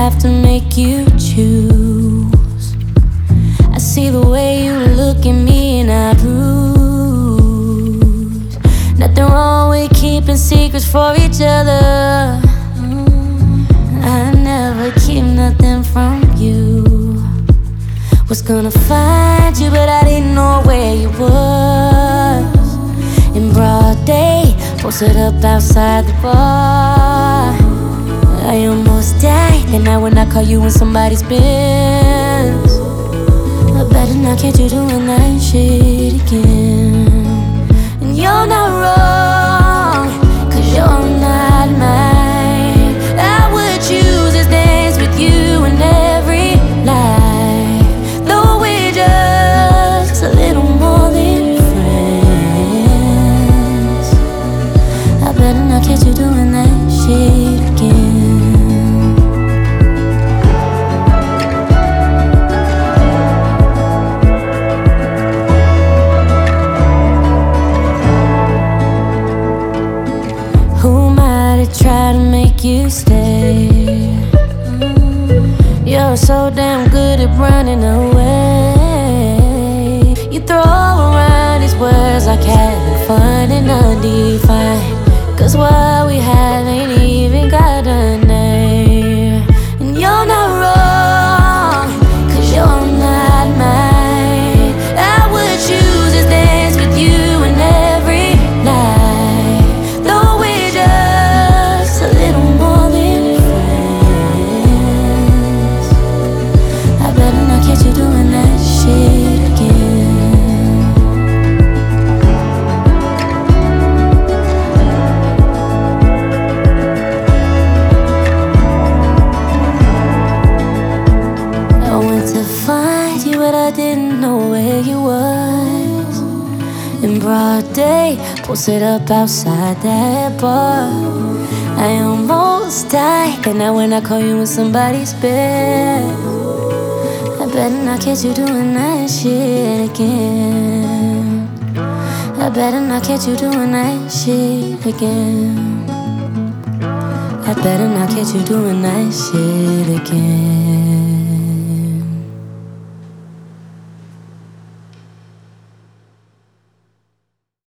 have to make you choose. I see the way you look at me and I bruise. Nothing wrong with keeping secrets for each other. I never keep nothing from you. Was gonna find you, but I didn't know where you was. In broad day, posted up outside the bar. I almost died the night when I caught you in somebody's Benz. I better not catch you doing that shit again. And you're not wrong, 'cause you're not mine. I would choose to dance with you in every life, though we're just a little more than friends. I better not catch you doing that shit again. Try to make you stay. You're so damn good at running away. You throw around these words like having fun and undefined, 'cause what we have ain't even got a name. And you're not wrong, 'cause you're not mine. I would choose to dance with you in every life, though we're just a little more than friends. I better not catch you doing that shit again. I went to find you, but I didn't know where you was. In broad day, posted up outside that bar. I almost died the night when I caught you in somebody's bed. I better not catch you doing that shit again. I better not catch you doing that shit again. I better not catch you doing that shit again.